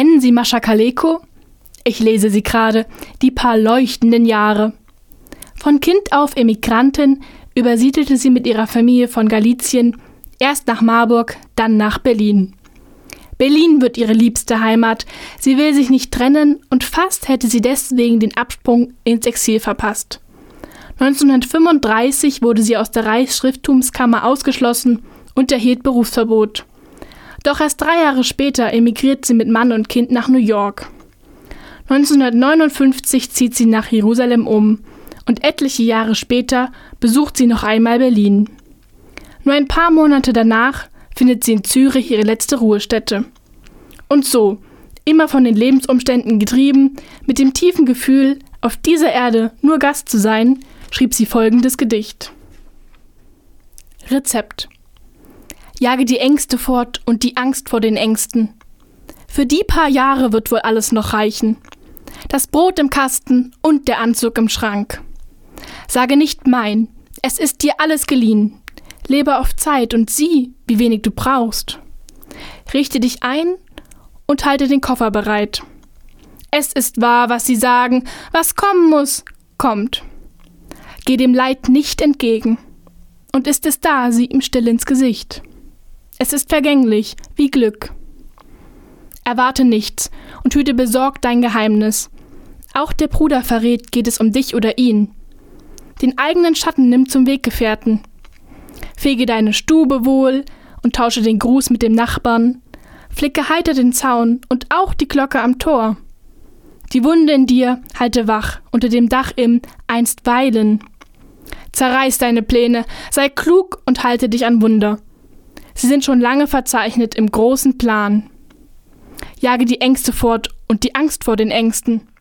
Kennen Sie Mascha Kaleko? Ich lese sie gerade, die paar leuchtenden Jahre. Von Kind auf Emigrantin übersiedelte sie mit ihrer Familie von Galizien erst nach Marburg, dann nach Berlin. Berlin wird ihre liebste Heimat, sie will sich nicht trennen und fast hätte sie deswegen den Absprung ins Exil verpasst. 1935 wurde sie aus der Reichsschrifttumskammer ausgeschlossen und erhielt Berufsverbot. Doch erst 3 Jahre später emigriert sie mit Mann und Kind nach New York. 1959 zieht sie nach Jerusalem um und etliche Jahre später besucht sie noch einmal Berlin. Nur ein paar Monate danach findet sie in Zürich ihre letzte Ruhestätte. Und so, immer von den Lebensumständen getrieben, mit dem tiefen Gefühl, auf dieser Erde nur Gast zu sein, schrieb sie folgendes Gedicht. Rezept. Jage die Ängste fort und die Angst vor den Ängsten. Für die paar Jahre wird wohl alles noch reichen. Das Brot im Kasten und der Anzug im Schrank. Sage nicht mein, es ist dir alles geliehen. Lebe auf Zeit und sieh, wie wenig du brauchst. Richte dich ein und halte den Koffer bereit. Es ist wahr, was sie sagen, was kommen muss, kommt. Geh dem Leid nicht entgegen. Und ist es da, sieh ihm still ins Gesicht. Es ist vergänglich, wie Glück. Erwarte nichts und hüte besorgt dein Geheimnis. Auch der Bruder verrät, geht es um dich oder ihn. Den eigenen Schatten nimm zum Weggefährten. Fege deine Stube wohl und tausche den Gruß mit dem Nachbarn. Flicke heiter den Zaun und auch die Glocke am Tor. Die Wunde in dir halte wach unter dem Dach im Einstweilen. Zerreiß deine Pläne, sei klug und halte dich an Wunder. Sie sind schon lange verzeichnet im großen Plan. Jage die Ängste fort und die Angst vor den Ängsten.